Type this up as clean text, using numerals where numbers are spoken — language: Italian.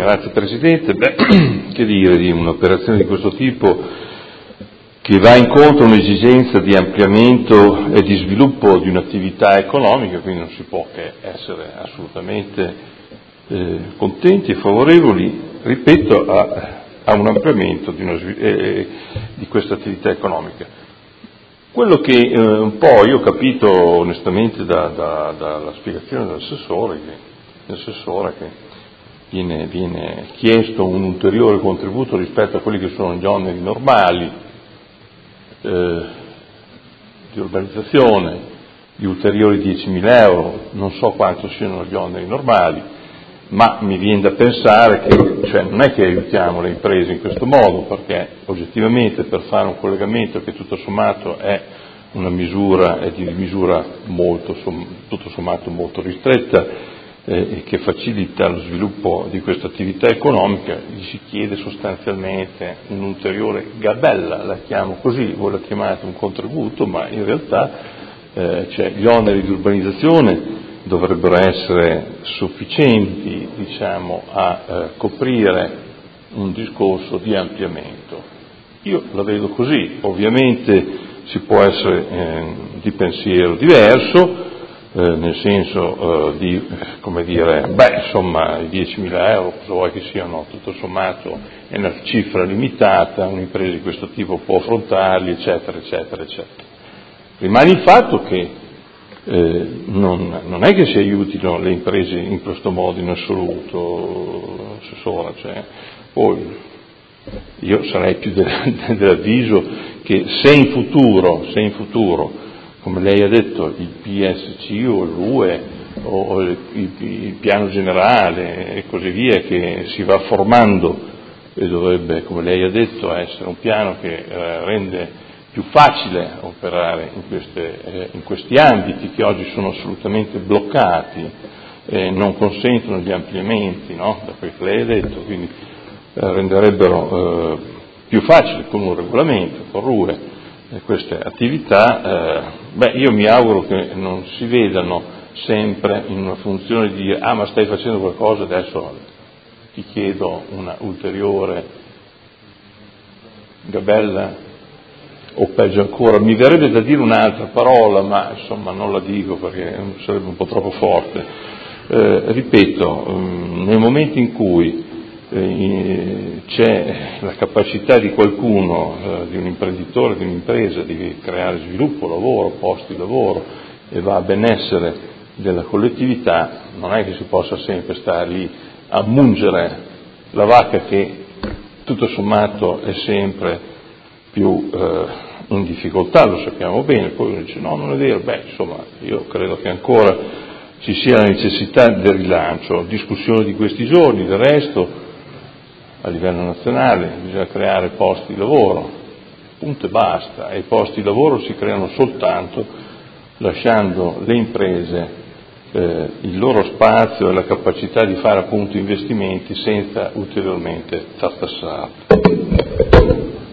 Grazie Presidente. Che dire di un'operazione di questo tipo che va incontro a un'esigenza di ampliamento e di sviluppo di un'attività economica, quindi non si può che essere assolutamente contenti e favorevoli, ripeto, a un ampliamento di questa attività economica. Quello che un po' io ho capito onestamente dalla spiegazione dell'assessore che viene chiesto un ulteriore contributo rispetto a quelli che sono gli oneri normali di urbanizzazione, di ulteriori 10.000 euro, non so quanto siano gli oneri normali, ma mi viene da pensare che non è che aiutiamo le imprese in questo modo, perché oggettivamente per fare un collegamento che tutto sommato è una misura, è di misura tutto sommato molto ristretta, e che facilita lo sviluppo di questa attività economica, gli si chiede sostanzialmente un'ulteriore gabella, la chiamo così, voi la chiamate un contributo, ma in realtà gli oneri di urbanizzazione dovrebbero essere sufficienti, a coprire un discorso di ampliamento. Io la vedo così, ovviamente si può essere di pensiero diverso, nel senso di, i 10.000 euro, cosa vuoi che siano, tutto sommato è una cifra limitata, un'impresa di questo tipo può affrontarli, eccetera, eccetera, eccetera. Rimane il fatto che non è che si aiutino le imprese in questo modo in assoluto, Assessora, poi io sarei più dell'avviso che se in futuro, come lei ha detto, il PSC o l'UE o il piano generale e così via che si va formando e dovrebbe, come lei ha detto, essere un piano che rende più facile operare in questi ambiti che oggi sono assolutamente bloccati, non consentono gli ampliamenti, no? Da quel che lei ha detto, quindi renderebbero più facile con un regolamento, con RUE, queste attività, io mi auguro che non si vedano sempre in una funzione di dire ma stai facendo qualcosa, adesso ti chiedo una ulteriore gabella, o peggio ancora, mi verrebbe da dire un'altra parola, ma insomma non la dico perché sarebbe un po' troppo forte. Ripeto, nel momento in cui c'è la capacità di qualcuno, di un imprenditore, di un'impresa, di creare sviluppo, lavoro, posti di lavoro e va a benessere della collettività, non è che si possa sempre stare lì a mungere la vacca che tutto sommato è sempre più in difficoltà, lo sappiamo bene. Poi uno dice no, non è vero, io credo che ancora ci sia la necessità del rilancio, discussione di questi giorni, del resto a livello nazionale bisogna creare posti di lavoro, punto e basta, e i posti di lavoro si creano soltanto lasciando le imprese il loro spazio e la capacità di fare appunto investimenti senza ulteriormente tartassarli.